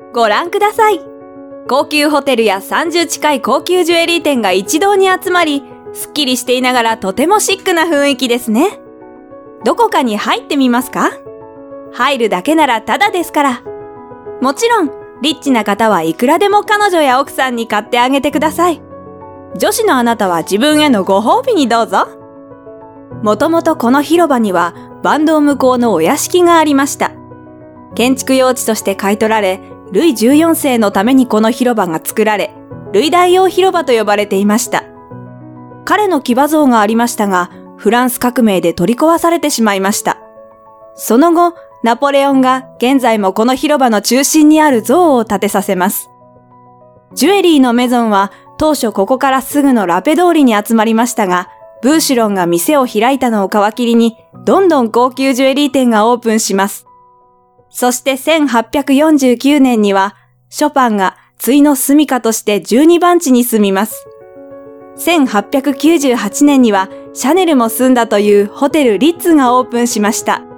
ご覧ください。高級ホテルや30近い高級ジュエリー店が一堂に集まり、すっきりしていながらとてもシックな雰囲気ですね。どこかに入ってみますか？入るだけならタダですから。もちろん、リッチな方はいくらでも彼女や奥さんに買ってあげてください。女子のあなたは自分へのご褒美にどうぞ。もともとこの広場には坂東向こうのお屋敷がありました。建築用地として買い取られ、ルイ14世のためにこの広場が作られ、ルイ大王広場と呼ばれていました。彼の騎馬像がありましたが、フランス革命で取り壊されてしまいました。その後、ナポレオンが現在もこの広場の中心にある像を建てさせます。ジュエリーのメゾンは当初ここからすぐのラペ通りに集まりましたが、ブーシュロンが店を開いたのを皮切りに、どんどん高級ジュエリー店がオープンします。そして1849年には、ショパンが対の住処として12番地に住みます。1898年にはシャネルも住んだというホテルリッツがオープンしました。